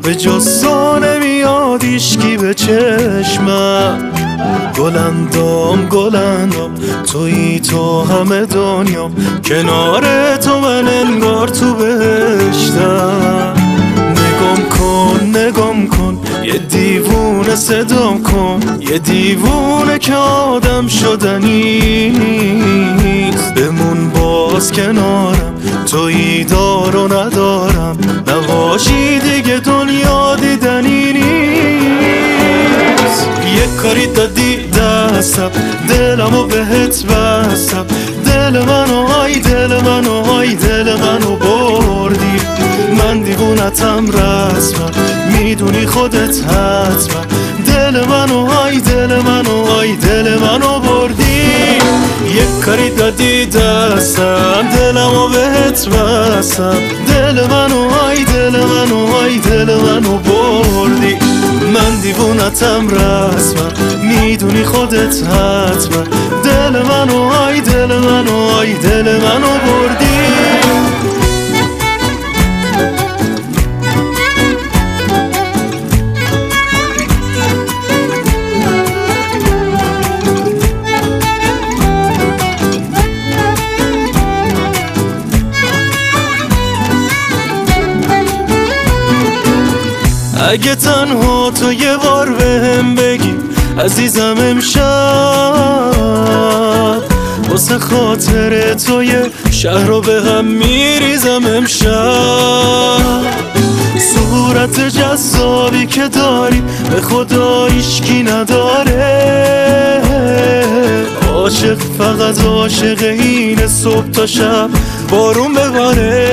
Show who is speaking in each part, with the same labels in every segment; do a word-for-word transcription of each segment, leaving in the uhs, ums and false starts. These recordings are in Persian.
Speaker 1: به جز تو نمیاد ایشکی به چشمم. گلندام گلندام تویی تو همه دنیام، کنار تو من انگار تو بهشتم. نگام کن نگام کن یه دیوونه صدام کن، یه دیوونه که آدم شدنیست. بمون باز کنارم تویی دار و ندارم، نباشی دیگه دنیا دیدنی نیست. یه کاری دادی دستم دلمو بهت بستم، دل منو آی دل منو آی دل منو بردی. من دیوونتم رسمم میدونی خودت حتمم، دل منو آی دل منو آی دل منو بردی. یک کاری دادی دستم دلمو بهت بستم، دل منو آی دل منو آی دل منو بردی. من دیوونتم رسمم میدونی خودت حتمم، دل منو آی دل منو آی دل منو بردی. اگه تنها تو یه بار بهم بگی عزیزم امشب، واسه خاطر تو یه شهر رو به هم میریزم امشب. صورت جذابی که داری به خدا هیچکی نداره، عاشق فقط عاشق اینه صبح تا شب بارون بباره.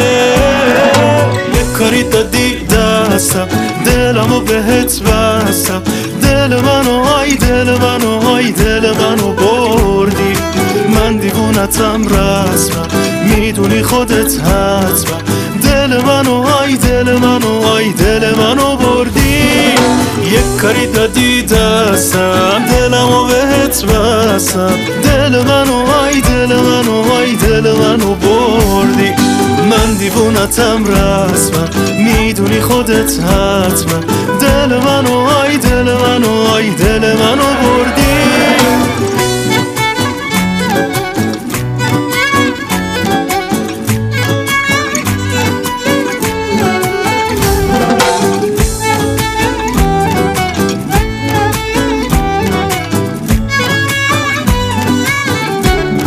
Speaker 1: یه کاری دادی دستم دلمو بهت بستم، دل منو آی دل منو آی دل منو بردی. من دیوونتم رسمم میدونی خودت حتمم، دل منو آی دل منو آی دل منو بردی. یک کاری دادی دستم دلمو بهت بستم، دل منو آی دل منو آی دل منو بردی. من دیوونتم رسمم میدونی خودت حتمم، دل منو آی دل منو آی دل منو بردی.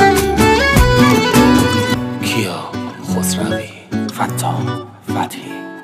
Speaker 2: کیا خسروی، فتاح فتحی.